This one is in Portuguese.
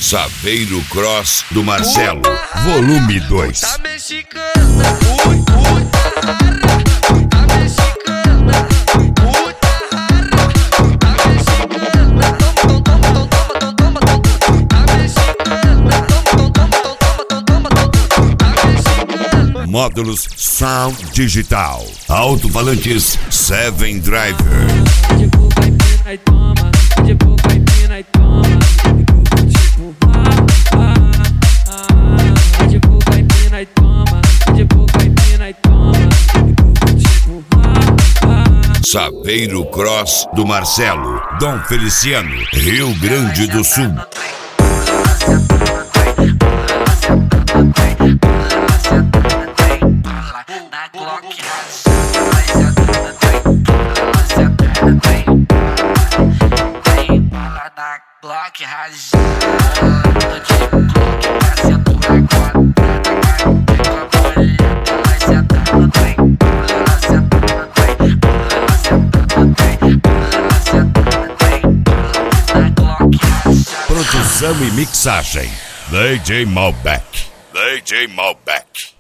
Saveiro Cross do Marcelo, volume 2. Tá mexicana, tá mexicana, tá mexicana, toma, tá mexicana. Módulos Sound Digital, alto-falantes 7 Driver. De boca empina e toma, de boca empina e toma. Tipo, de boca empina e toma, de boca empina e toma. Tipo, Saveiro Cross do Marcelo, Dom Feliciano, Rio Grande do Sul. Block rajada, tipo Glock, pra sentar agora. Pega a boleta, vai sentar no trem. Ela senta no trem, ela senta no trem, ela senta no trem. Na Glock rajada. Produção e mixagem, DJ Malbec. DJ Malbec.